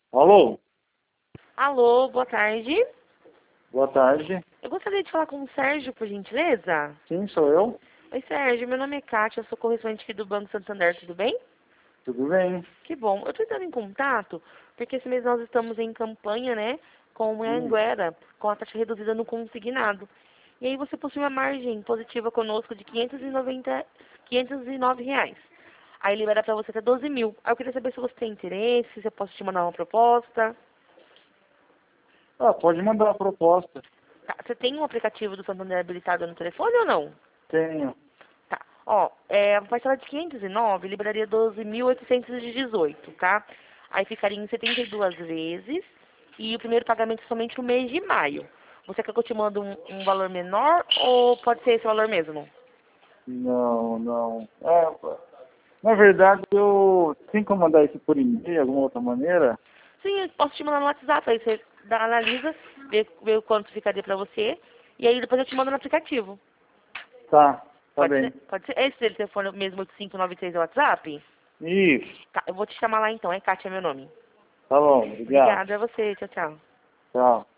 Alô? Alô, boa tarde. Boa tarde. Eu gostaria de falar com o Sérgio, por gentileza. Sim, sou eu. Oi, Sérgio. Meu nome é Kátia, eu sou correspondente aqui do Banco Santander, tudo bem? Tudo bem? Que bom. Eu estou entrando em contato porque esse mês nós estamos em campanha, né, com a Hum. Anguera, com a taxa reduzida no consignado. E aí você possui uma margem positiva conosco de 509 reais. Aí libera para você até 12 mil. Aí eu queria saber se você tem interesse, se eu posso te mandar uma proposta. Ah, pode mandar a proposta. Tá, você tem um aplicativo do Santander habilitado no telefone ou não? Tenho. Tá. Ó, a parcela de 509 liberaria 12.818, tá? Aí ficaria em 72 vezes e o primeiro pagamento é somente no mês de maio. Você quer que eu te mande um valor menor ou pode ser esse valor mesmo? Não, não. Na verdade, eu tenho como mandar isso por e-mail, de alguma outra maneira? Sim, eu posso te mandar no WhatsApp, aí você analisa, vê o quanto ficaria pra você e aí depois eu te mando no aplicativo. Tá Pode bem. ser? Pode ser? Esse telefone mesmo 8593 é o WhatsApp? Isso. Tá, eu vou te chamar lá então, é Kátia meu nome. Tá bom, obrigado. Obrigada a você, tchau, tchau. Tchau.